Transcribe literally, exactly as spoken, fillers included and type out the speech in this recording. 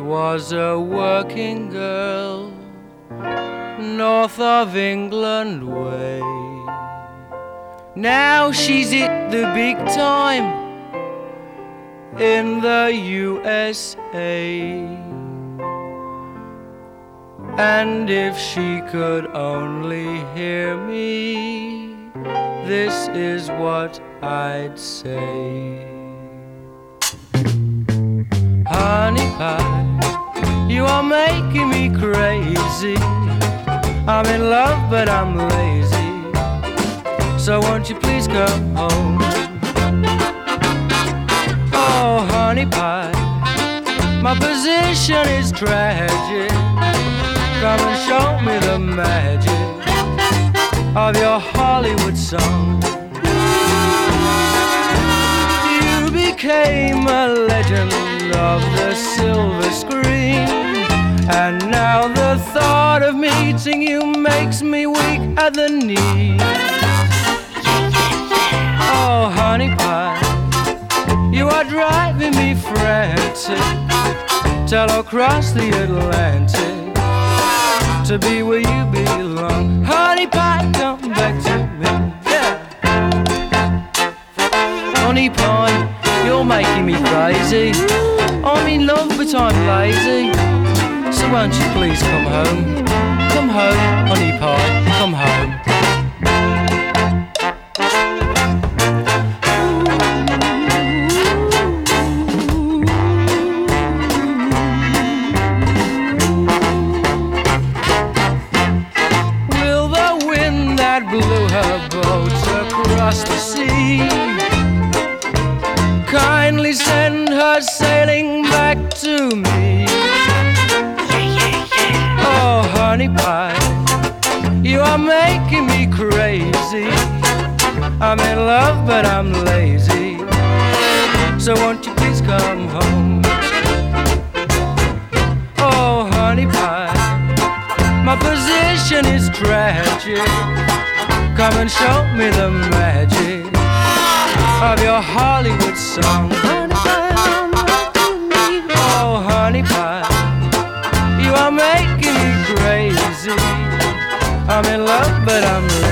was a working girl, north of England way. Now she's hit the big time in the U S A. And if she could only hear me, this is what I'd say. Honey pie, you are making me crazy. I'm in love but I'm lazy, so won't you please come home? Oh honey pie, my position is tragic. Come and show me the magic of your Hollywood song. You became a legend of the silver screen, and now the thought of meeting you makes me weak at the knees. Oh honey pie, you are driving me frantic, till across the Atlantic to be where you belong. Honey pie, come back to me, yeah. Honey pie, you're making me crazy. I'm in love but I'm lazy, so won't you please come home? Come home, honey pie, come home. Blew her boat across the sea kindly send her sailing back to me. Oh honey pie, you are making me crazy. I'm in love but I'm lazy, so won't you please come home? Oh honey pie, my position is tragic. Come and show me the magic of your Hollywood song. Oh honey pie, you are making me crazy. I'm in love but I'm